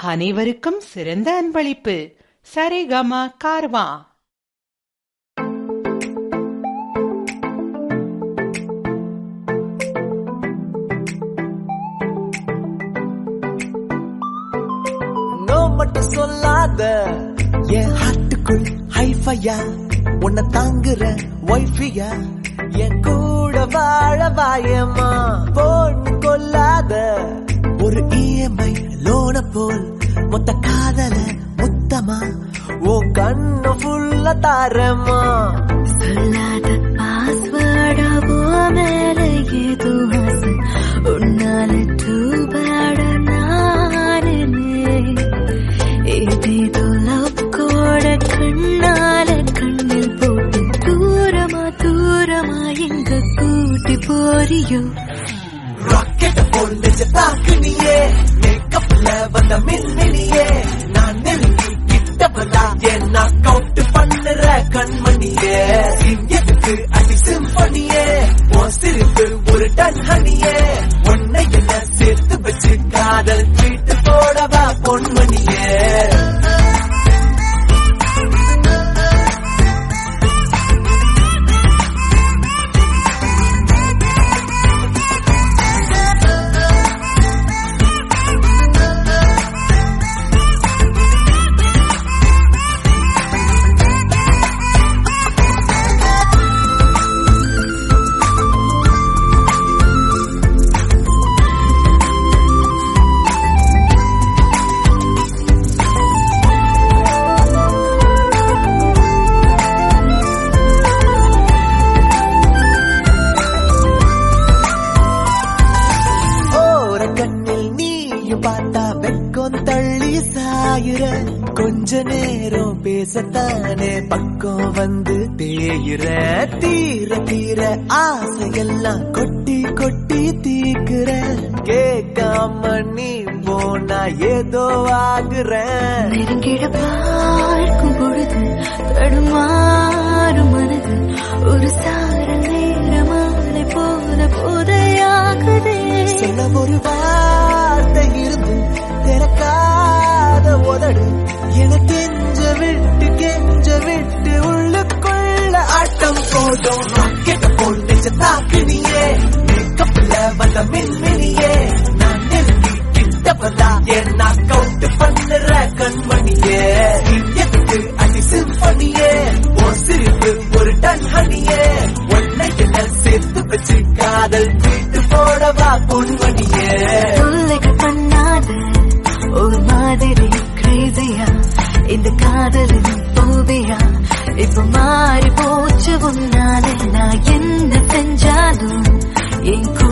அனைவருக்கும் சிறந்த அன்பளிப்பு. சரிகமா கார்வா. மட்டும் சொல்லாத என் ஹார்ட்டுக்குள் ஹைஃபையா உன்னை தாங்குற வைஃபியா என் கூட வாழ வாயம்மா. பொண்ணு கொல்லாத ஒரு EMI லோன போல் மொத்த காதல முத்தமா உன் கண்ணு ஃபுல்லா தாரம்மா. சொல்லாத பாஸ்வேர்டாவோ மேல ஏதோ ஆசை உன்னால தூபாட நானே ஏதேதோ லவ் கோட கண்ணால கண்ணில் போட்டு தூரமா தூரமா எங்க கூட்டி போறியோ. ராக்கெட்ட போட்டு தாக்குனியே மேக்கப்ல வந்த மின்னினியே நான் நெருங்கி கிட்டவதா என்ன கவுண்ட் பண்ணுற கண்மணியே. எதுக்கு அடி சிம்பனியே உன் சிரிப்பு ஒரு டன் ஹனியே உன்னை என்ன சேர்த்து வச்சு காதல் வீட்டு போடவா பொன்மணியே. பார்த்தா வெக்கம் தள்ளி சாயுற கொஞ்ச நேரம் பேசத்தானே பக்கம் வந்து தேயுற. தீர தீர ஆசையெல்லாம் கொட்டி கொட்டி தீக்குற கேட்காம நீ போனா ஏதோ ஆகுற. நெருங்கிட பார்க்கும் பொழுது தடுமாறும் மனது ஒரு சார நேரமாலை போத போதையாகுதே. சில ஒரு வார்த்தை இருந்து திறக்காத உதடு என கெஞ்ச விட்டு உள்ளுக்குள்ள ஆட்டம் போடும். ராக்கெட்ட போட்டு தாக்குனியே மேக்கப்ல வந்த மின்மினியே நான் நெருங்கி கிட்டவதா என்ன கவுண்ட் பண்ணுற கண்மணியே. எதுக்கு அடி சிம்பனியே உன் சிரிப்பு ஒரு டன் ஹனியே உன்னை என்ன சேர்த்து வச்சு காதல் வீட்டு போடவா பொன்மணியே. தொல்லைகள் பண்ணாத ஒரு மாதிரி கிரேசியா இந்த காதலின் போவியா இப்ப மாறி போச்சு உன்னால நான் என்ன செஞ்சாலும் என்